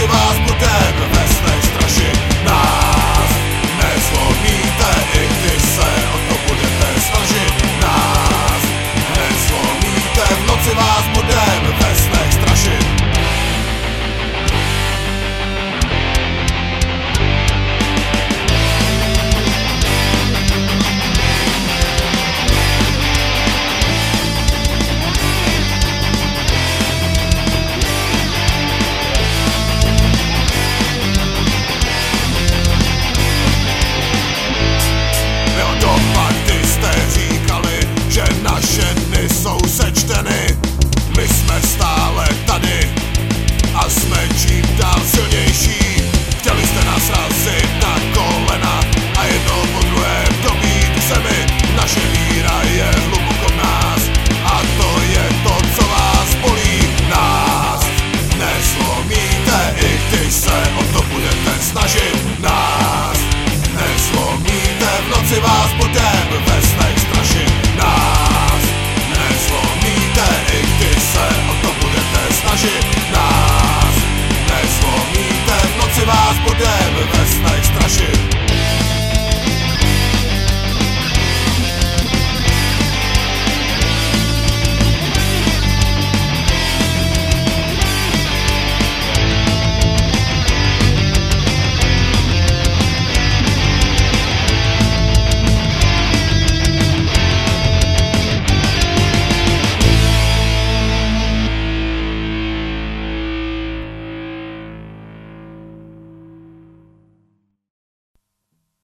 noci vás budem ve snech strašit. Nás nezlomíte, i když se o to budete snažit. Nás nezlomíte, v noci vás budem ve snech strašit. Jsou sečteny, my jsme stále tady a jsme čím dál silnější. Chtěli jste nás razit na kolena a jedno po druhém dobít k zemi. Naše víra je hluboko v nás a to je to, co vás bolí. Nás nezlomíte, i když se o to budete snažit. Nás nezlomíte, v noci vás budeme